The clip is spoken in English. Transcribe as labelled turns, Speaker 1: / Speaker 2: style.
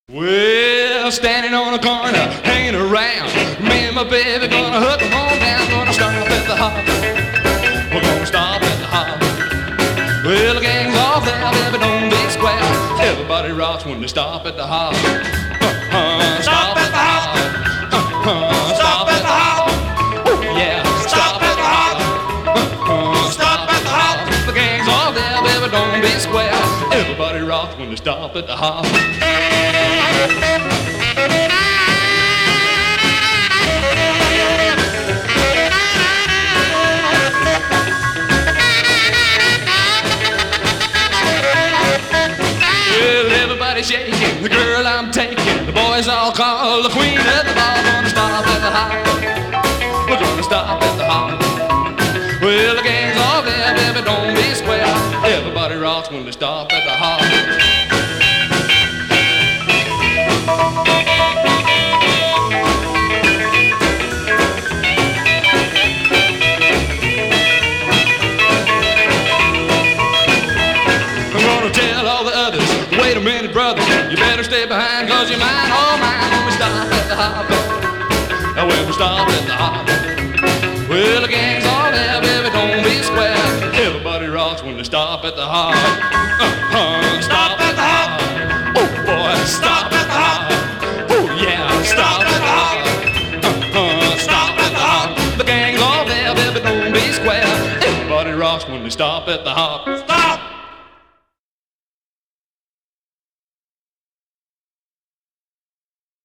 Speaker 1: Well, standing on a corner, hanging around. Me and my baby gonna hook 'em on down. Gonna stop at the hop. We're gonna stop at the hop. Well, the gang's off there, baby, don't be square. Everybody rocks when they stop at the hop. Stop at the hop. Stop at the hop. Yeah, stop at the hop. Stop at the hop. The gang's off there, baby, don't be square. Everybody rocks when they stop at the hop. Well, everybody's shaking, the girl I'm taking, the boys all call the queen of the ball. Gonna stop at the hop. We're gonna stop at the hop. Well, the gang's all there, baby, don't be square. Everybody rocks when they stop at the hop. Wait a minute, brother, you better stay behind, 'cause you're mine, all mine, when we stop at the hop. When we stop at the hop. Well, the gang's all there, baby, don't be square. Everybody rocks when they stop at the hop. Stop at the hop. Oh, boy, stop at the hop. Oh, yeah, stop at the hop. Stop at the hop. The gang's all there, baby, don't be square. Everybody rocks when they stop at the hop.